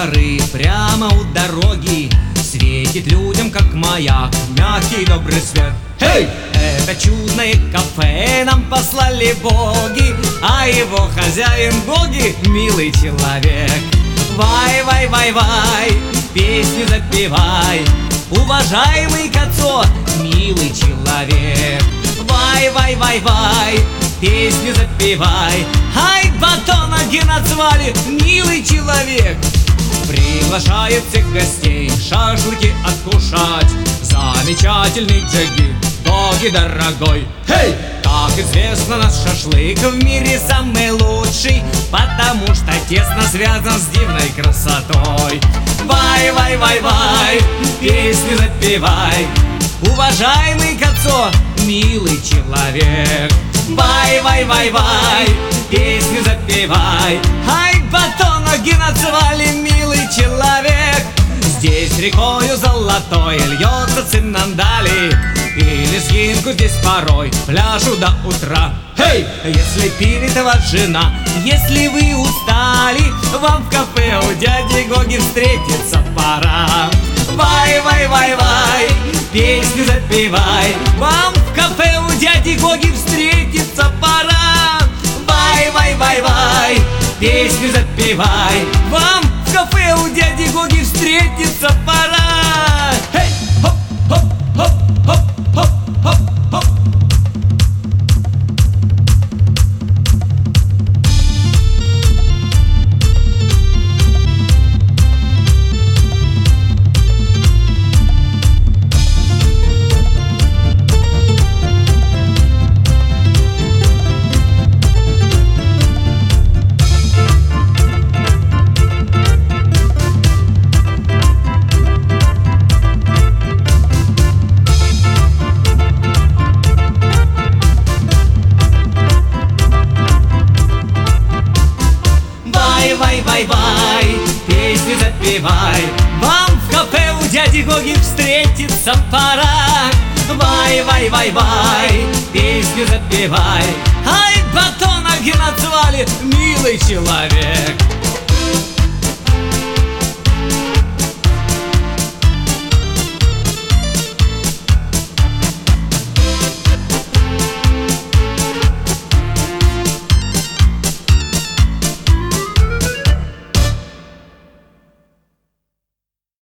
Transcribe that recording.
фонары прямо у дороги, светит людям, как маяк, мягкий добрый свет. Эй! Это чудное кафе нам послали боги, а его хозяин боги — милый человек. Вай, вай, вай, вай, песню запевай, уважаемый Кацо, милый человек. Вай, вай, вай, вай, песню запевай, ай, батоноги назвали, милый человек. Приглашает всех гостей шашлыки откушать, замечательный джигит, боги дорогой. Эй! Как известно, наш шашлык в мире самый лучший, потому что тесно связан с дивной красотой. Вай, вай, вай, вай, песню запевай, уважаемый Кацо, милый человек. Вай, вай, вай, вай, песню запевай, ай, батоноги назвали, милый человек. Здесь рекою золотой льется Цинандали, и лезгинку здесь порой пляжу до утра. Эй! Если пилит ваша жена, если вы устали, вам в кафе у дяди Гоги встретиться пора. Вай, вай, вай, вай, песню запевай, вам в кафе у дяди Гоги встретиться пора. Вай, вай, вай, вай, песню запевай, вам в кафе у дяди Гоги встретиться пора. Эй! Хоп, хоп, хоп, хоп, хоп, хоп, хоп. Вай, вай, вай, песню запевай, вам в кафе у дяди Гоги встретиться пора. Вай, вай, вай, вай, песню запевай, ай, батоноги назвали, милый человек.